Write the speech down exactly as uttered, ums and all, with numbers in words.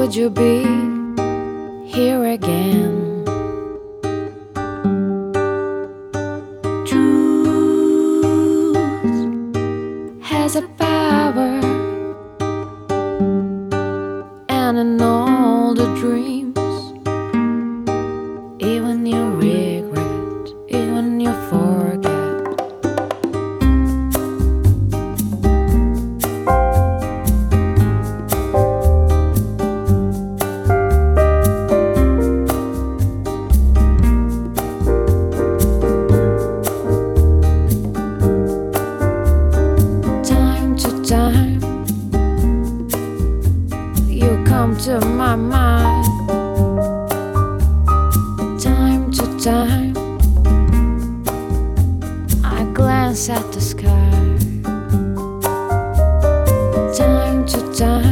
would you be here again? Truth has a power, and in all the dreams, even you regret, even you forget. Time you come to my mind, time to time I glance at the sky, time to time